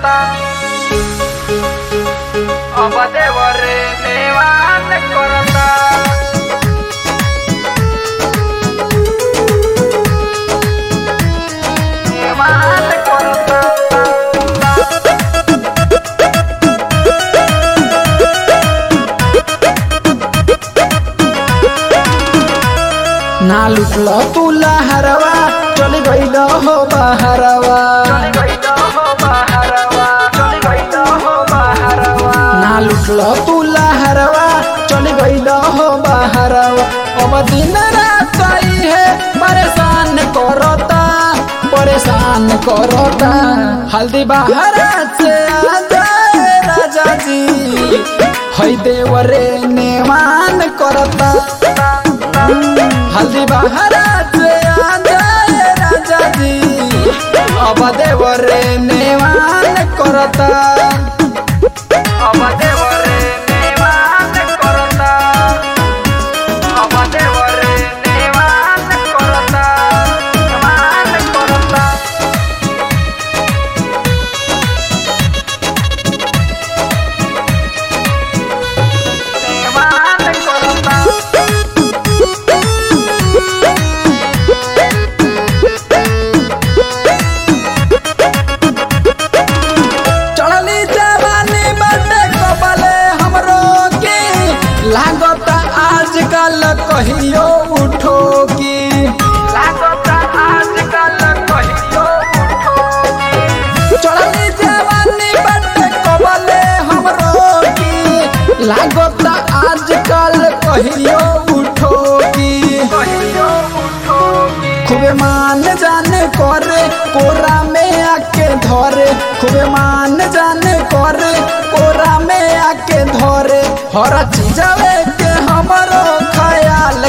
करता अब देवरे नेवान करता नेवान करता ना लुटल तू लहरवा चल गइल हो बहरवा ना लुटल तू लहरवा चल गइल हो बहरवा अब दिन रात है परेशान करता हल्दी बहरा से आ जाए राजा जी है देवरे नेवान करता हल्दी बहरा से आ जाए राजा जी अब देवरे नेवान करता अब देवरे नेवान करता अब देवरे नेवान करता नेवान करता नेवान करता चढ़ली जवानी बाटे कबले हमरो की लागत आजकल कहियो उठो की लागता आजकल कहियो उठोगी चढ़ली जवानी बाटे कबले हमरो की लागत आजकल कहियो उठो की कहियो उठोगी खूबे मान जाने करे कोरा में आके धरे खूबे मान जाने करे कोरा में आके धरे हर चीजवे के हमरो ख्याल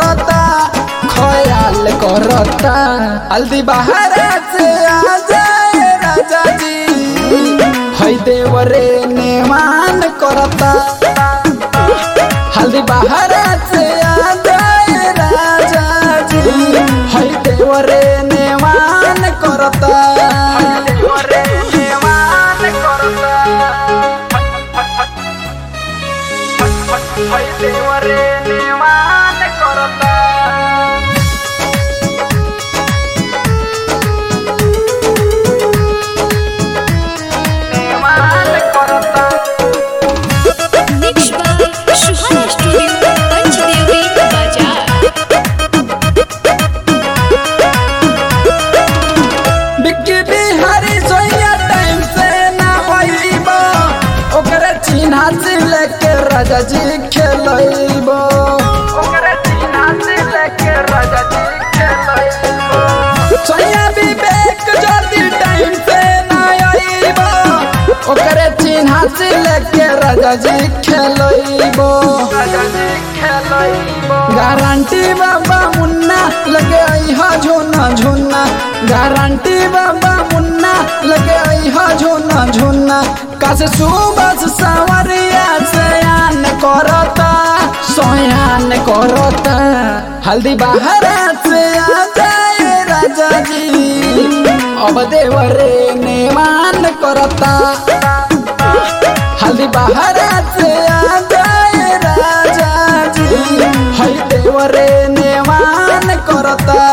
करता हल्दी बहरा से आ जाए राजा जी है देवरे नेवान करता हल्दी बहरा से आ जाए राजा जी है देवरे नेवान करता देवरे नेवान करता देवरे नेवान करता नेवान करता Mixed by Shuhana Studio, Panchdevi, Bajar. Bikki Bihari सोया टाइम से ना होइबो ओकरे चिन्हा से लेके राजा जी खेलइबो ओकरे चिन्हा से लेके राजा जी खेलइबो सोया विवेक जल्दी टाइम से ना आइबो ओकरे चिन्हा से लेके राजा जी खेलइबो राजा जी खेलइबो गारंटी बाबा मुन्ना लगे आइहा झोना गारंटी बाबा मुन्ना लगे आइहा झोना कासे सुबह सवरिया सयान करता हल्दी बहरा से आ जाए राजा जी अब देवरे नेवान करता हल्दी बहरा से आ जाए राजा जी है देवरे नेवान करता